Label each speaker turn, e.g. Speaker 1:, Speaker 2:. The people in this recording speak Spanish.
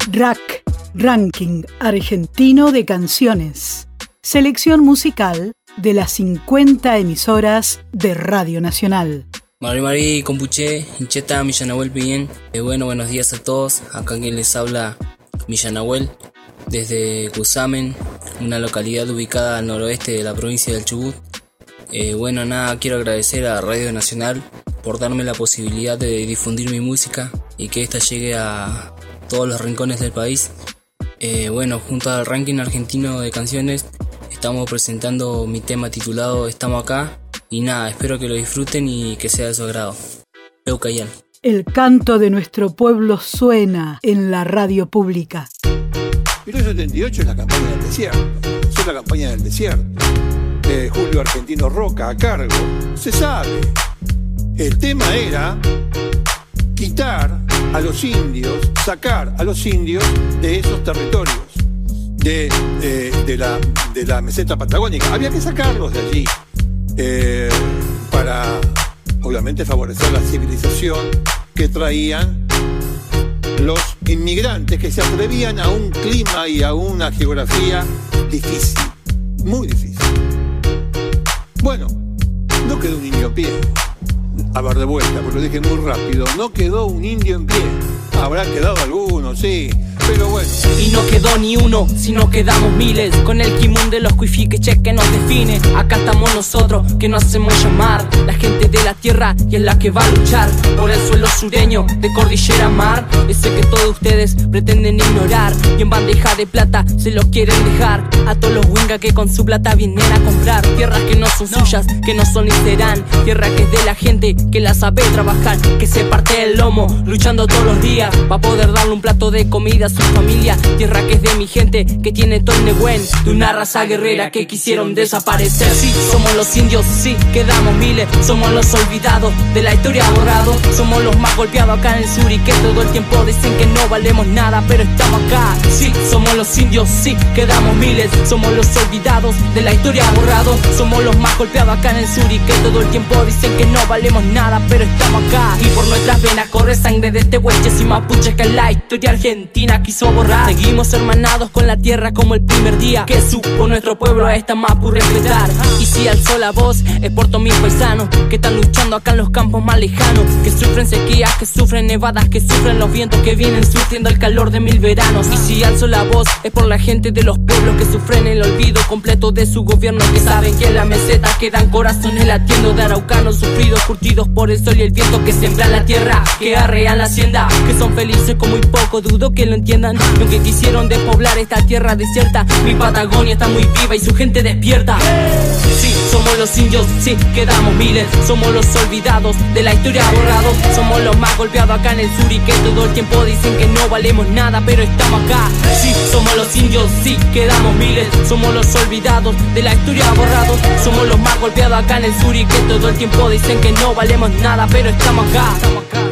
Speaker 1: RAC, Ranking Argentino de Canciones. Selección musical de las 50 emisoras de Radio Nacional.
Speaker 2: Mari Compuche, Hincheta, Millanahuel Pillén. Buenos días a todos. Acá quien les habla Millanahuel, desde Cusamen, una localidad ubicada al noroeste de la provincia del Chubut. Quiero agradecer a Radio Nacional por darme la posibilidad de difundir mi música y que esta llegue a todos los rincones del país. Junto al Ranking Argentino de Canciones estamos presentando mi tema titulado Estamos Acá. Y espero que lo disfruten y que sea de su agrado. Eucayán.
Speaker 1: El canto de nuestro pueblo suena en la radio pública.
Speaker 3: 1978 es la campaña del desierto. Es la campaña del desierto. De Julio Argentino Roca a cargo. Se sabe. El tema era quitar a los indios, sacar a los indios de esos territorios. De la meseta patagónica. Había que sacarlos de allí. Para obviamente favorecer la civilización que traían los inmigrantes que se atrevían a un clima y a una geografía difícil, muy difícil. No quedó un indio en pie. A ver, de vuelta, porque lo dije muy rápido. No quedó un indio en pie. Habrá quedado alguno, sí, pero bueno.
Speaker 4: Y no quedó ni uno, sino quedamos miles. Con el kimun de los cuifiqueches que nos define. Acá estamos nosotros, que nos hacemos llamar la gente de la tierra y es la que va a luchar por el suelo sureño de cordillera mar. Ese que todos ustedes pretenden ignorar y en bandeja de plata se lo quieren dejar a todos los wingas que con su plata vienen a comprar. Tierras que no son suyas, que no son ni serán. Tierra que es de la gente que la sabe trabajar, que se parte el lomo luchando todos los días para poder darle un plato de comida a su familia. Tierra que es de mi gente, que tiene todo el negüen, de una raza guerrera que quisieron desaparecer. Sí, somos los indios, sí, quedamos miles. Somos los olvidados, de la historia borrados. Somos los más golpeados acá en el sur y que todo el tiempo dicen que no valemos nada, pero estamos acá. Sí, somos los indios, sí, quedamos miles. Somos los olvidados, de la historia borrados. Somos los más golpeados acá en el sur y que todo el tiempo dicen que no valemos nada, pero estamos acá. Y por nuestras venas corre sangre de tehuelches y mapuches que la historia argentina quiso borrar. Seguimos hermanados con la tierra como el primer día que supo nuestro pueblo a esta mapu respetar. Y si alzó la voz es por todos mis paisanos que están luchando acá en los campos más lejanos, que sufren sequías, que sufren nevadas, que sufren los vientos que vienen surtiendo el calor de 1000 veranos. Y si alzo la voz es por la gente de los pueblos que sufren el olvido completo de su gobierno, que saben que en la meseta quedan corazones latiendo de araucanos sufridos, curtidos por el sol y el viento, que sembran la tierra, que arrean la hacienda, que son felices con muy poco, dudo que lo entiendan. Y aunque quisieron despoblar esta tierra desierta, mi Patagonia está muy viva y su gente despierta. Sí, somos los indios, sí, quedamos miles. Somos los olvidados, de la historia borrados. Somos los más golpeados acá en el sur y que todo el tiempo dicen que no valemos nada, pero estamos acá. Sí, somos los indios, sí, quedamos miles. Somos los olvidados, de la historia borrados. Somos los más golpeados acá en el sur y que todo el tiempo dicen que no valemos nada, pero estamos acá.